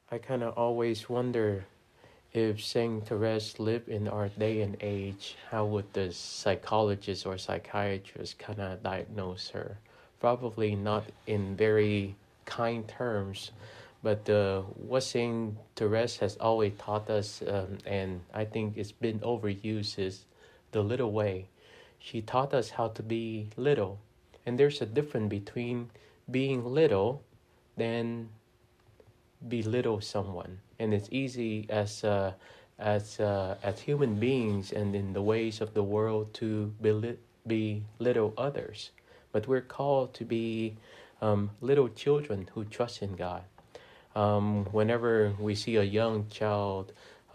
I kind of always wonder if Saint Therese lived in our day and age, how would the psychologist or psychiatrist kind of diagnose her? Probably not in very kind terms, but what Saint Therese has always taught us, and I think it's been overused, is the little way. She taught us how to be little, and there's a difference between being little than belittle someone, and it's easy as human beings and in the ways of the world to belittle others, but we're called to be little children who trust in God. Whenever we see a young child,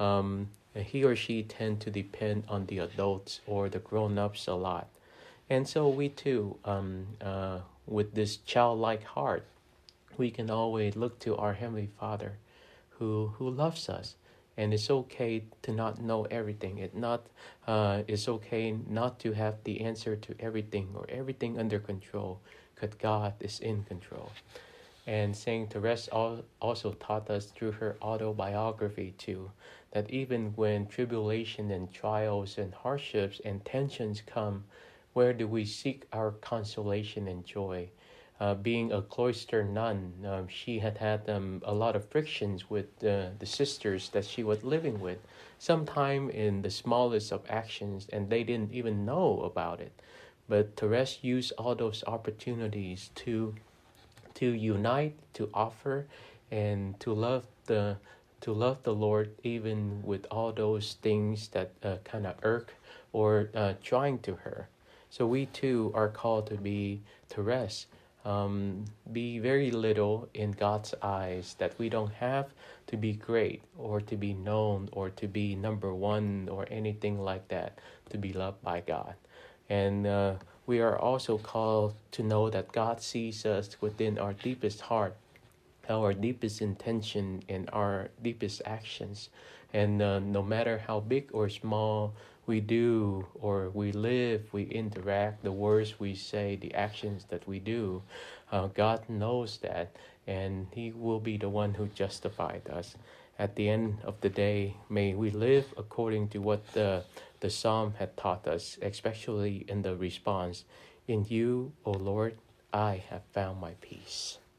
he or she tend to depend on the adults or the grown-ups a lot, and so we too, with this childlike heart, we can always look to our Heavenly Father who loves us. And it's okay to not know everything. It's okay not to have the answer to everything or everything under control, because God is in control. And Saint Therese also taught us through her autobiography too, that even when tribulation and trials and hardships and tensions come, where do we seek our consolation and joy? Being a cloister nun, she had a lot of frictions with the sisters that she was living with, sometime in the smallest of actions, and they didn't even know about it. But Therese used all those opportunities to unite, to offer, and to love the Lord, even with all those things that kind of irk or trying to her. So we too are called to be Therese. Be very little in God's eyes, that we don't have to be great or to be known or to be number one or anything like that to be loved by God. And we are also called to know that God sees us within our deepest heart, our deepest intention, and our deepest actions. And no matter how big or small we do or we live, we interact, the words we say, the actions that we do, God knows that, and He will be the one who justified us. At the end of the day, may we live according to what the psalm had taught us, especially in the response, "In you, O Lord, I have found my peace."